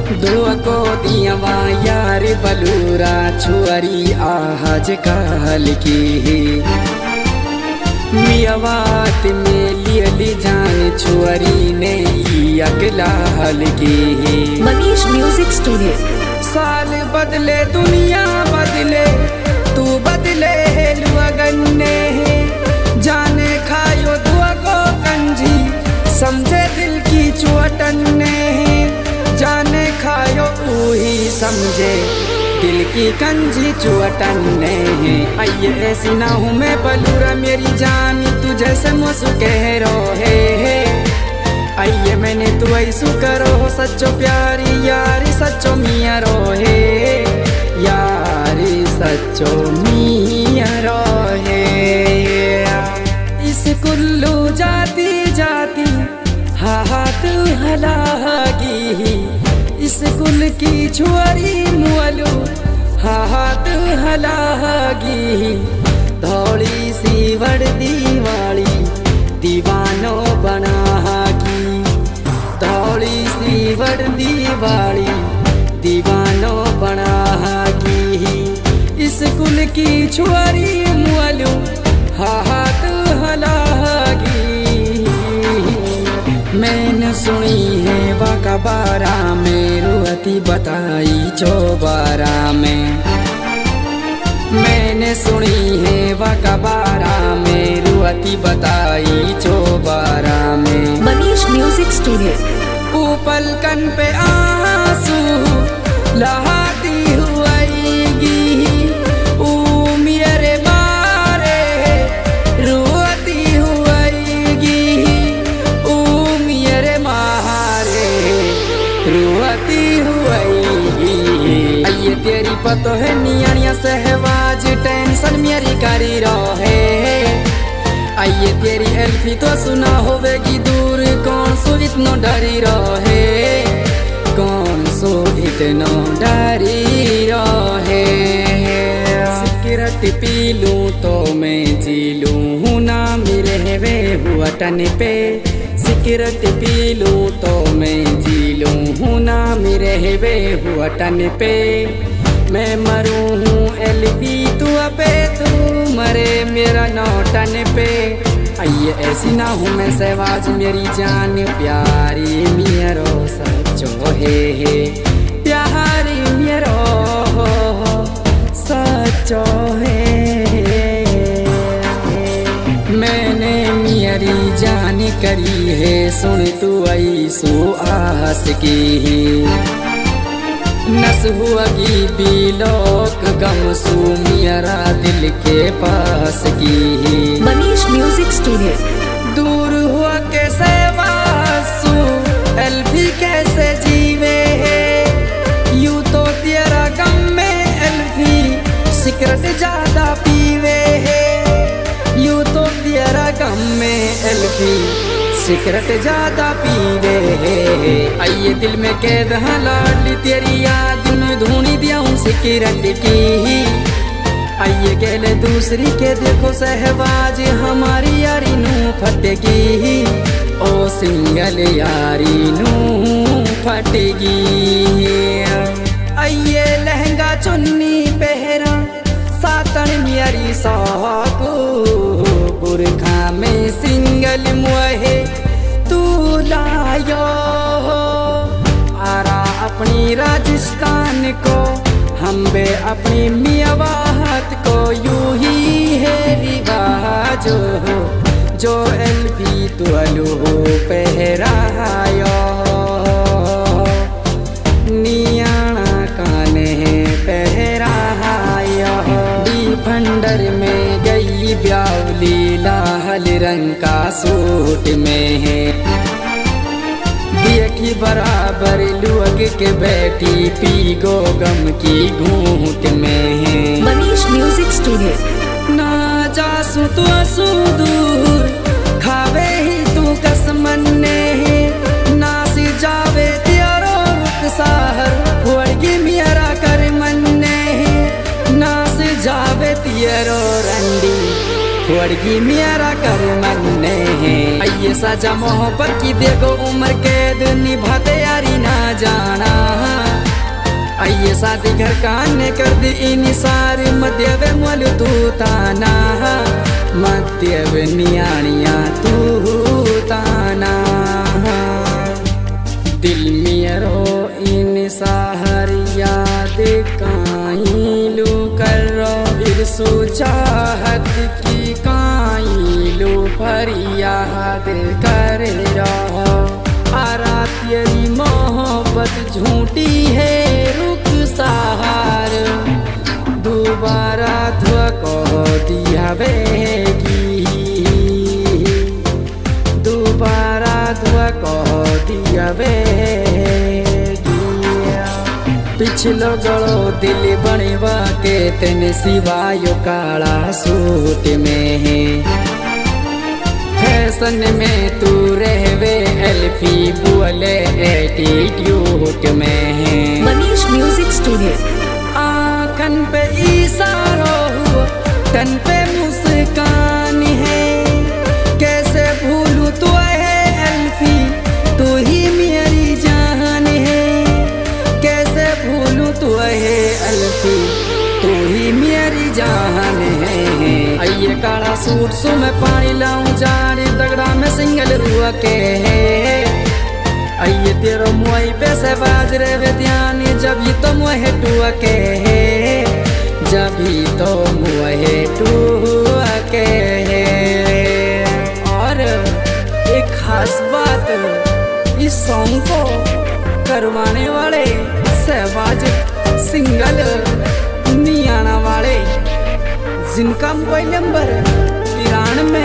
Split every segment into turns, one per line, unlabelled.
दुआ को दियावा यार बलूरा छुअरी आज काल की मियावात में लियली जान छुअरी ने अगला हल की।
Manish music studio.
साल बदले दुनिया बदले तू बदले लगने जाने खायो दुआ को कंजी समझे दिल की चुअटने जाने खायो वही समझे दिल की कंजी चुअटने आइए ऐसी ना हूँ मैं बलूरा मेरी जान तू जैसे मुझसे कह रहे आइए मैंने तू ऐसू करो सच्चो प्यारी यारी सच्चो मिया रोहे यारी सच्चो मिया रोहे। इस कुल्लू जाती जाती हाथ हलागी इस कुल की छुअरी मुअलू हाथ हलागी धौड़ी सी वर्दी वाली दीवानो बनागी धौड़ी सी वर्दी वाली दीवानो बनागी इस कुल की छुअरी मुअलू हाथ हलागी। मैंने सुनी है बारा में रुअती बताई चौबारा में मैंने सुनी है बारा में रुअती बताई चौबारा में।
Manish music studio.
ऊपल कन पे आंसू लहाती हुएगी मेरे मारे रुअती हुएगी मेरे मारे रुअती हुएगी। आइए तेरी पतो है नियानिया सहवाज टेंशन मेरी करी रहे आइए तेरी एल्फी तो सुना होवेगी दूर कौन सो इतना डरी रहे कौन सो इतना डरी रहे। सिगरेट पी लूं तो मैं जी लूं ना मेरे वे हुआ टन पे सिगरेट पी लूं तो मैं जी लूं ना मेरे वे हुआ टन पे मैं मरूं हूँ एलबी तू अबे तू मरे मेरा नौटन पे आइए ऐसी ना हूँ मैं सहवाज मेरी जान प्यारी मेरो सच्चो है प्यारी मेरो सच्चो है। मैंने मेरी जान करी है सुन तू ऐसो आस की नस हुआगी बिलोक गम सू मेरा दिल के पास की।
Manish music studio.
दूर हुआ कैसे वासू एल्फी कैसे जीवे है यूं तो तेरा गम में एल्फी सिगरेट ज्यादा पीवे है यूं तो तेरा गम में एल्फी सिगरेट ज्यादा पीवे आइए दिल में कैद लाडली तेरी याद में धूनी दिया हूँ सिगरेट की आइए कहले दूसरी के देखो सहवाज हमारी यारी नू फटेगी ओ सिंगल यारी नू फटेगी। आइए लहंगा चुन्नी पहरा सातन मेरी साकू बुरखा में सिंगल मुहे तू लायो आरा अपनी राजस्थान को हम बे अपनी मियावात को यूं ही है रिवाज जो एलबी तुअलू पहरायो नियाणा काने पहरायो डी फंडर में गई ब्यावली लाल रंग का सूट में है देखी बराबर लुअग के बैठी पी गो गम की घूंट में है।
Manish music studio.
ना जासू तू असू दूर खावे ही तू कसमन्ने ना सी जावे तेरो रुख साहर हुड़गी मेरा कर मन्ने ना सी जावे तेरो रंडी हुड़गी मेरा कर मन्ने आइए सजा मोहब्बत की देखो उम्र कैद निभाते यारी ना जाना। शादी घर काने कर दी इनिसार मध्य वे मोल तू ताना मध्य वे नियाणिया तू ताना दिल मेरो इन साहर याद काई लू करो इरसु चाहत की काई लू फरियाद कर रहो आरा तेरी मोहब्बत झूठी है रुक सहार दोबारा धुआ को दिया बेगी दोबारा धुआ को दिया बेगी पिछलो गड़ो दिल बनवा के तेने सिवायो काला सूट में है फैशन में तू रहवे एल्फी बोले एटीट्यूड में है
मनीष म्यूजिक स्टूडियो
आँखन पे इशारो हुआ तन पे मुस्कान है कैसे भूलूं तू है एल्फी तू ही मेरी जान है कैसे भूलूं तू है एल्फी तू ही मेरी जान है आइए काला सूट सु मैं पानी लाऊं जाने तगड़ा में सिंगल रुआ के है आइए तेरो मुआई पे से बाज रे वे ध्यान जब ही तो मुहे टुआ के है जब ही तो मुहे टुआ के है और एक खास बात इस सॉन्ग को करवाने वाले सहवाज सिंगल नियाना वाले जिनका मोबाइल नंबर 93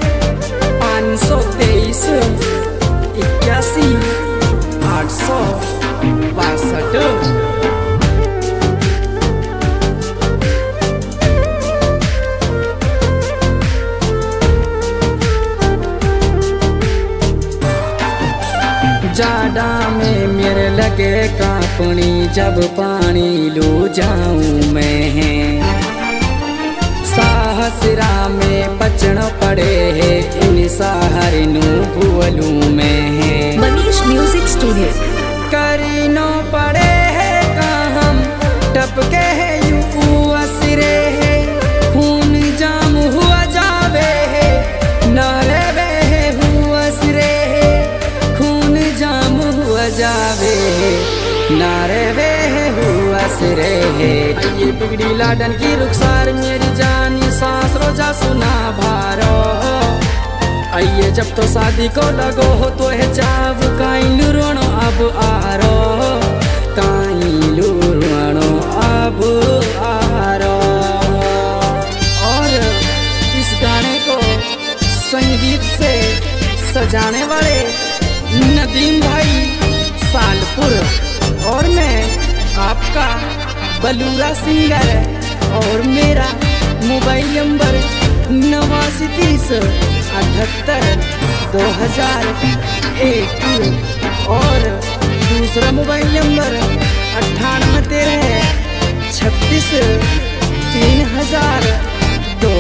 523 81 862। जाड़ा में मेरे लगे कांपनी जब पानी लू जाऊं मैं साहसरा में पचड़ पड़े है इन सहारनू भूलू में
मनीष म्यूजिक स्टूडियो
करीनो पड़े है हम टपके है यू असरे है खून जाम हुआ जावे है नहरे है हुआ असरे है खून जाम हुआ जावे है नारे वे हुआ सिरे है ये बिगड़ी लाडन की रुखसार मेरी जानी सांस रोजा सुना भारो आइए जब तो शादी को लगो हो तो है चाव काइलू रोनो अब आरो काइलू रोनो अब आरो और इस गाने को संगीत से सजाने वाले नदीम भाई सालपुर और मैं आपका बलूरा सिंगर और मेरा मोबाइल नंबर 89782001 और दूसरा मोबाइल नंबर 9813363002।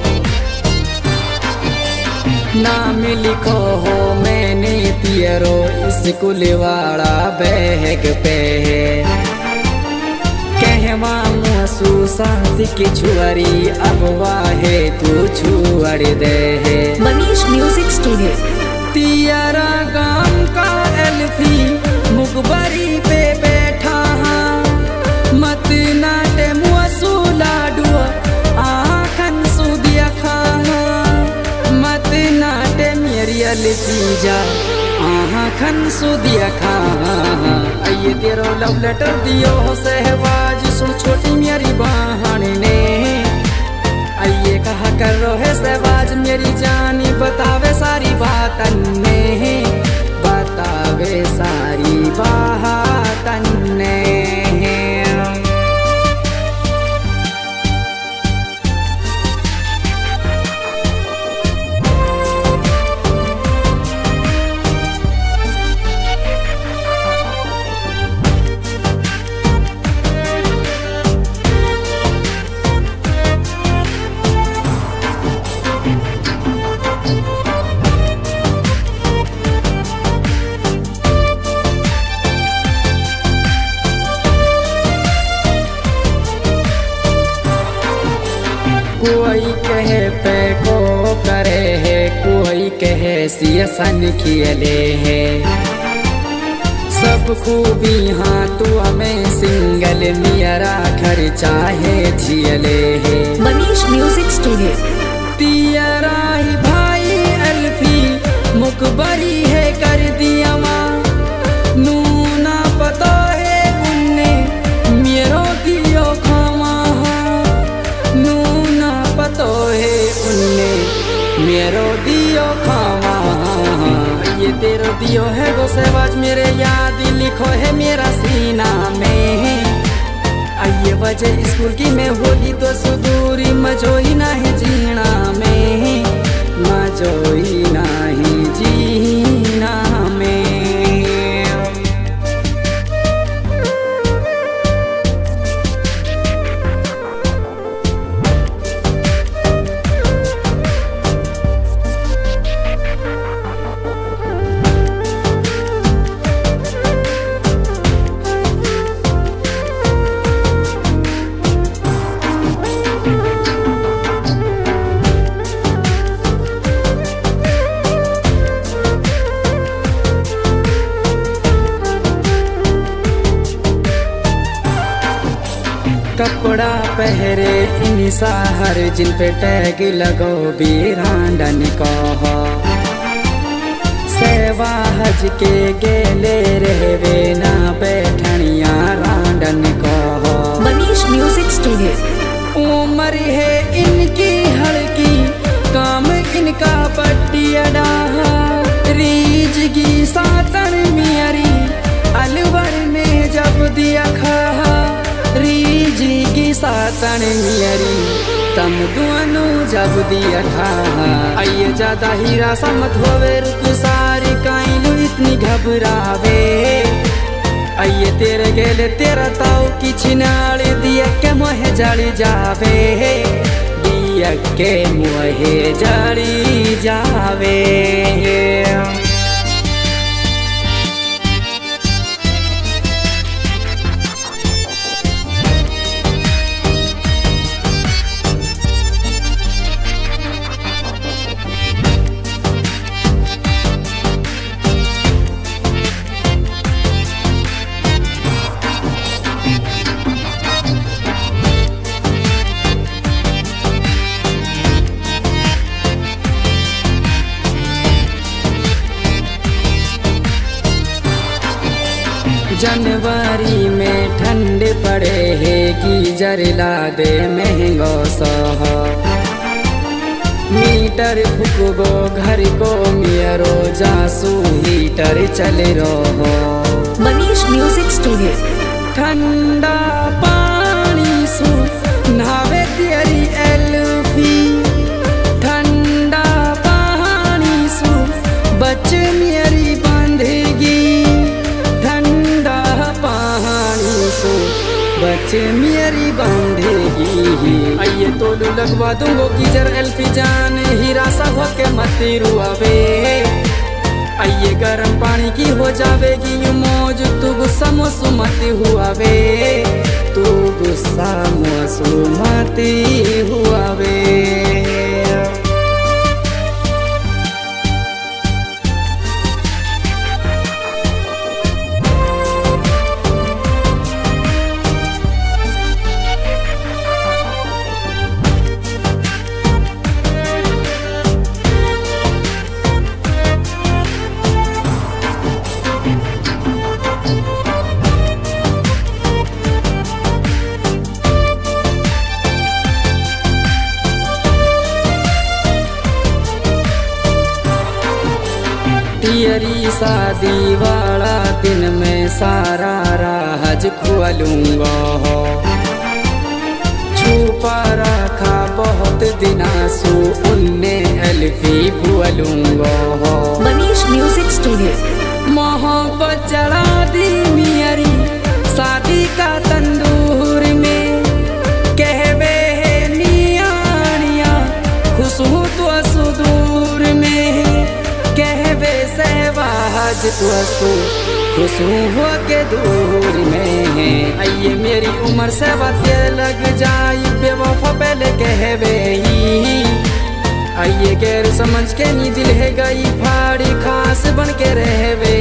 नाम लिखो हो मैंने पियरो स्कूल वाला बैग पे कहवा महसूसात की छुआरी अब वाहे तू छुअड़ दे
मनीष म्यूजिक स्टूडियो
तियारा गांव का एल्फी मुकबरी पे बैठा मत नाटे मुसू लाडुआ आखन सुदिया खा मत नाटे मेरी एल्फी जा आखन सुदिया खा आइए तेरो लव लेटर दियो हो सहवाज सुन छोटी मेरी बहन ने आइए कहा कर रो है सहवाज मेरी जानी बतावे सारी बातन ने बतावे सारी बातन ने कोई कहे पे को करे है, कोई कहे सियसन खियले है। सब खूबी हाँ तू हमें सिंगल मेरा घर चाहे झियले है।
Manish music studio.
तियरा ही भाई अल्फी मुकबरी है कर दिया माँ, नूना पता है उन्ने मेरो दियो खामा, नूना पता है उन्ने मेरो दियो खामा। ये तेरो दियो है गो सेवाज मेरे याद लिखो है मेरा सीना में। आइए वजह स्कूल की में होगी तो सुदूरी मजोई नहीं जीना में, मजोई नहीं जीना में। कपड़ा पहरे इंसा हर जिन पे टैग लगो बीरांडन कहो, सेवा हज के गेले रहवे ना बैठनिया रांडन कहो।
Manish music studio.
उम्र है इनकी हल्की काम इनका पट्टियडा, रीज की सातन मियरी अलवर में जब दिया खा, रीजी की सातन मियरी तम दुआनु जब दिया खा। आइए ज्यादा हीरा समत होवे रुक सारी काइलू इतनी घबरावे, आइए तेरे गेले तेरा ताऊ की छिनाली दिया के मोहे जड़ी जावे, दिया के मोहे जड़ी जावे। जनवरी में ठंड पड़े है गीजर ला दे महंगो सह, मीटर फुकबो घर को मेरो जासू हीटर चल रहो।
Manish music studio.
ठंडा पानी सु नहावे तेरी एल्फी, ठंडा पानी सु बच मेरी बंधेगी, बच मेरी बंधेगी। आइए तोलू लगवा दूंगो गीजर एल्फी जान हीरा सब के मती रुआवे, आइए गर्म पानी की हो जावेगी मौज, तू गुस्सा मोसू मती हुआवे, तू गुस्सा मोसू मती हुआवे। तेरी शादी वाला दिन में सारा राज खुलूंगा हो, छुपा रखा बहुत दिनासू उनने एल्फी भूलूंगा हो।
Manish music studio.
मोहब्बत जला दी मेरी शादी का तंदूर में, कहवे है नियानिया खुश हूँ तो सुदूर में, कहवे सहवाज तुझसे खुश हो के दूर में। आइए मेरी उम्र से बातें लग जाई बेवफा पहले कहवे ही। आइए गैर समझ के नी दिल है गई फाड़ी खास बन के रहवे